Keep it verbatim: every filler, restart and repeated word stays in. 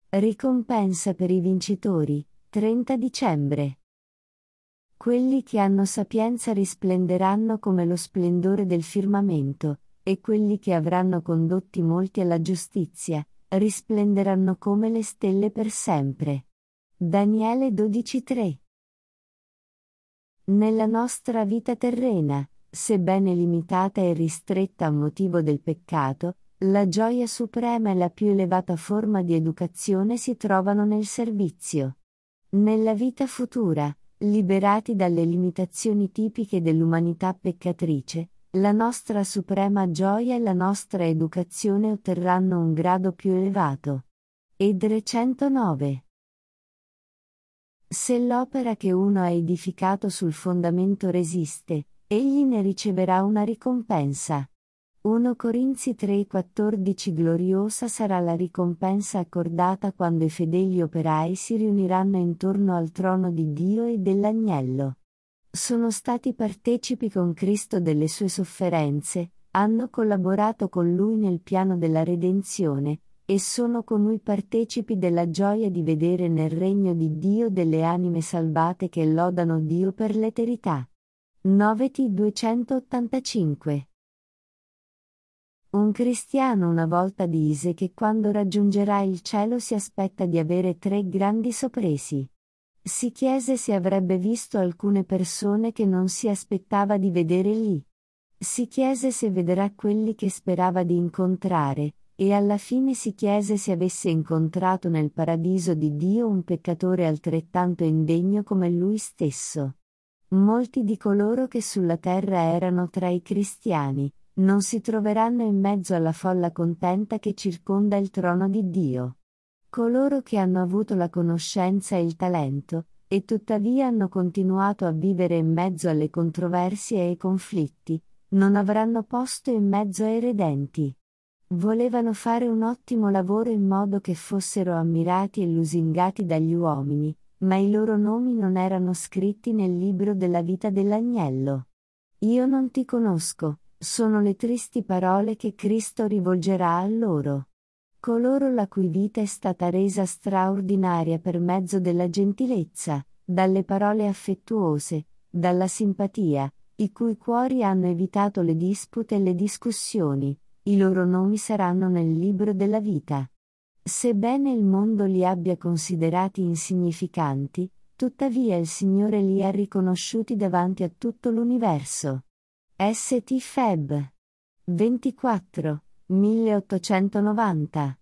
Ricompensa per i vincitori, trenta dicembre. Quelli che hanno sapienza risplenderanno come lo splendore del firmamento, e quelli che avranno condotti molti alla giustizia, risplenderanno come le stelle per sempre. Daniele dodici tre. Nella nostra vita terrena, sebbene limitata e ristretta a motivo del peccato, la gioia suprema e la più elevata forma di educazione si trovano nel servizio. Nella vita futura, liberati dalle limitazioni tipiche dell'umanità peccatrice, la nostra suprema gioia e la nostra educazione otterranno un grado più elevato. Edre centonove. Se l'opera che uno ha edificato sul fondamento resiste, egli ne riceverà una ricompensa. primo Corinzi tre quattordici. Gloriosa sarà la ricompensa accordata quando i fedeli operai si riuniranno intorno al trono di Dio e dell'Agnello. Sono stati partecipi con Cristo delle sue sofferenze, hanno collaborato con Lui nel piano della redenzione, e sono con Lui partecipi della gioia di vedere nel regno di Dio delle anime salvate che lodano Dio per l'eternità. nove T duecentottantacinque. Un cristiano una volta disse che quando raggiungerà il cielo si aspetta di avere tre grandi sorpresi. Si chiese se avrebbe visto alcune persone che non si aspettava di vedere lì. Si chiese se vedrà quelli che sperava di incontrare, e alla fine si chiese se avesse incontrato nel paradiso di Dio un peccatore altrettanto indegno come lui stesso. Molti di coloro che sulla terra erano tra i cristiani, non si troveranno in mezzo alla folla contenta che circonda il trono di Dio. Coloro che hanno avuto la conoscenza e il talento, e tuttavia hanno continuato a vivere in mezzo alle controversie e ai conflitti, non avranno posto in mezzo ai redenti. Volevano fare un ottimo lavoro in modo che fossero ammirati e lusingati dagli uomini, ma i loro nomi non erano scritti nel libro della vita dell'Agnello. Io non ti conosco, sono le tristi parole che Cristo rivolgerà a loro. Coloro la cui vita è stata resa straordinaria per mezzo della gentilezza, dalle parole affettuose, dalla simpatia, i cui cuori hanno evitato le dispute e le discussioni, i loro nomi saranno nel libro della vita. Sebbene il mondo li abbia considerati insignificanti, tuttavia il Signore li ha riconosciuti davanti a tutto l'universo. S T Feb. ventiquattro, milleottocentonovanta